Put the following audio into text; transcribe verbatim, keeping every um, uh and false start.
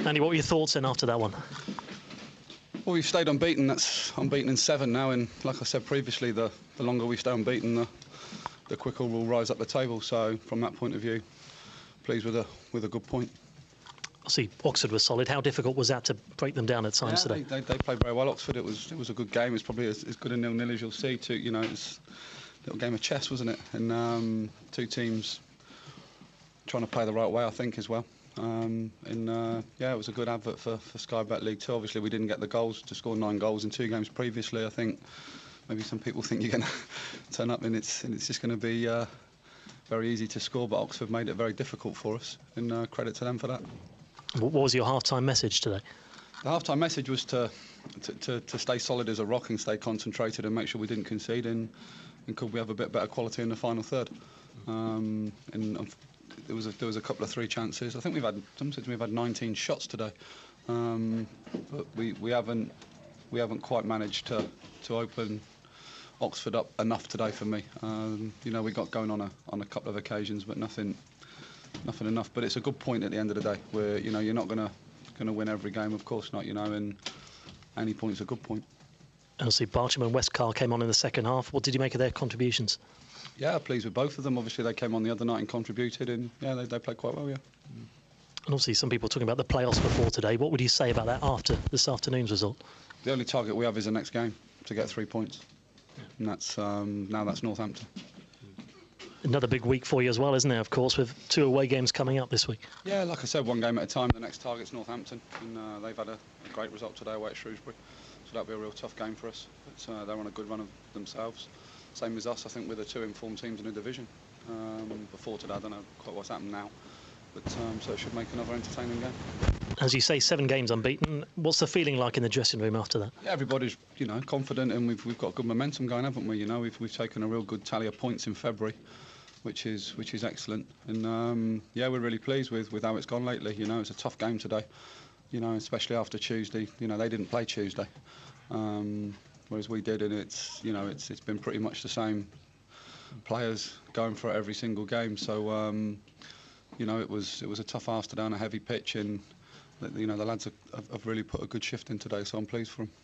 Andy, what were your thoughts then after that one? Well, we've stayed unbeaten. That's unbeaten in seven now, and like I said previously, the, the longer we stay unbeaten, the, the quicker we'll rise up the table. So from that point of view, pleased with a with a good point. See, Oxford was solid. How difficult was that to break them down at times yeah, today? They, they, they played very well. Oxford, it was it was a good game. It's probably as, as good a nil-nil as you'll see. Two, you know, it's a little game of chess, wasn't it? And um, two teams trying to play the right way, I think, as well. Um, and uh, yeah, it was a good advert for, for Sky Bet League Two. Obviously, we didn't get the goals to score nine goals in two games previously. I think maybe some people think you're going to turn up and it's and it's just going to be uh, very easy to score, but Oxford made it very difficult for us, and uh, credit to them for that. What was your half-time message today? The half-time message was to, to, to, to stay solid as a rock and stay concentrated and make sure we didn't concede, and, and could we have a bit better quality in the final third. Um, and um, there was a, there was a couple of three chances. I think we've had some said we've had nineteen shots today, um, but we, we haven't we haven't quite managed to to open Oxford up enough today for me. Um, you know, we got going on a on a couple of occasions, but nothing nothing enough. But it's a good point at the end of the day, where you know you're not gonna gonna win every game, of course not. You know, and any point's a good point. Obviously, Barcham and Westcar came on in the second half. What did you make of their contributions? Yeah, pleased with both of them. Obviously, they came on the other night and contributed, and yeah, they, they played quite well. Yeah. And obviously, some people talking about the playoffs before today. What would you say about that after this afternoon's result? The only target we have is the next game to get three points, yeah. and that's um, now that's Northampton. Another big week for you as well, isn't it? Of course, with two away games coming up this week. Yeah, like I said, one game at a time. The next target's Northampton, and uh, they've had a, a great result today away at Shrewsbury, so that'll be a real tough game for us. But uh, they're on a good run of themselves. Same as us, I think we're the two informed teams in the division. Um, before today, I don't know quite what's happened now, but um, so it should make another entertaining game. As you say, seven games unbeaten. What's the feeling like in the dressing room after that? Yeah, everybody's you know confident, and we've we've got good momentum going, haven't we? You know, we've we've taken a real good tally of points in February, which is which is excellent, and um, yeah, we're really pleased with with how it's gone lately. You know, it's a tough game today, you know, especially after Tuesday. You know, they didn't play Tuesday. Um, Whereas we did, and it's you know it's it's been pretty much the same players going for it every single game. So um, you know it was it was a tough ask today on a heavy pitch, and you know the lads have, have really put a good shift in today. So I'm pleased for them.